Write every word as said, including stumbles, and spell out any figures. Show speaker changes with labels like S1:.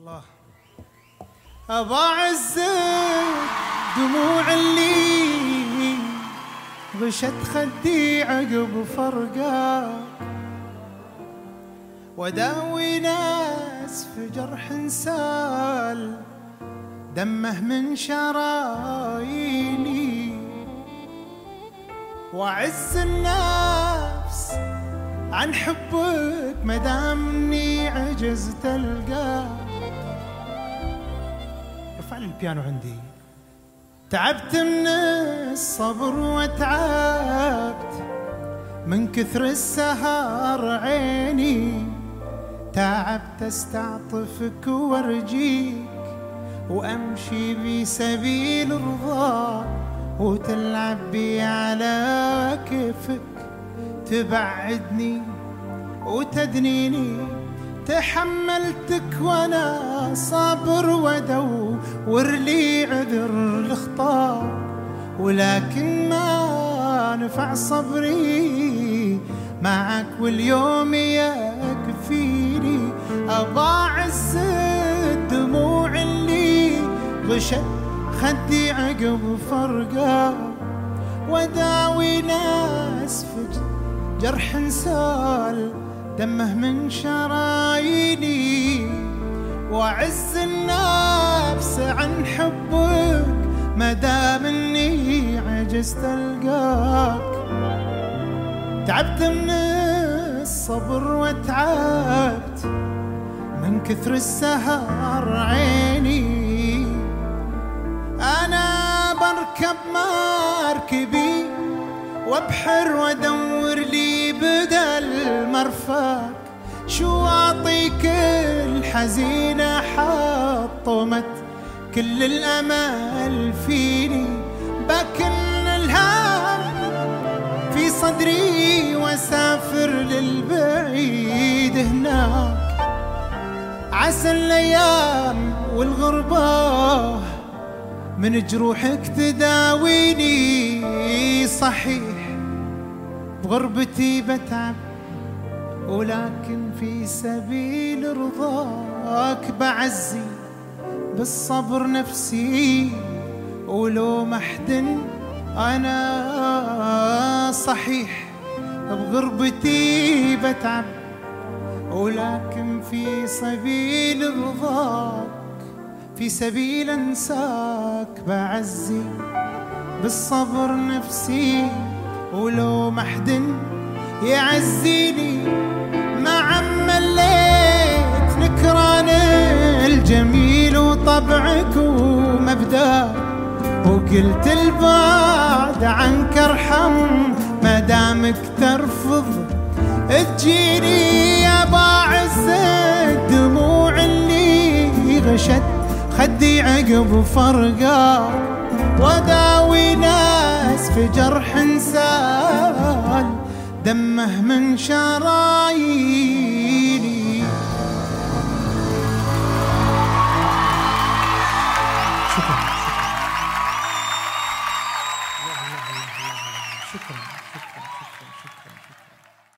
S1: الله أبا عز دموع اللي غشت خدي عقب فرقاك، وداوي ناس في جرح انسال دمه من شراييني، وأعز النفس عن حبك مدامني عجزت القاك. ارفع لي البيانو عندي. تعبت من الصبر وتعبت من كثر السهر عيني، تعبت استعطفك وارجيك وامشي بسبيل رضاك، وتلعب بي على كيفك تبعدني وتدنيني. تحملتك وانا صابر وادور لي عذر الخطا، ولكن ما نفع صبري معك واليوم يكفيني. أضاعز الدموع اللي غشت خدي عقب فرقا، وداوي ناس في جرح انسال دمه من شراييني، وأعز النفس عن حبك مدام اني عجزت القاك. تعبت من الصبر وتعبت من كثر السهر عيني، انا بركب مركبي وابحر وادور لي بدل مرفاك، شواطئك الحزينة حطمت كل الأمل فيني. بكن الهم في صدري واسافر للبعيد هناك، عسى الأيام والغربة من جروحك تداويني. صحيح بغربتي بتعب ولكن في سبيل رضاك بعزي بالصبر نفسي، ولو محدن أنا. صحيح بغربتي بتعب ولكن في سبيل رضاك، في سبيل انساك بعزي بالصبر نفسي، ولو محدن يعزيني. مع مليت نكران الجميل وطبعك ومبداك، وقلت البعد عنك ارحم مدامك ترفض تجيني. يا باعز الدموع اللي غشت خدي عقب فرقا، وداوي ناس في جرح انسال دمه من شرايين.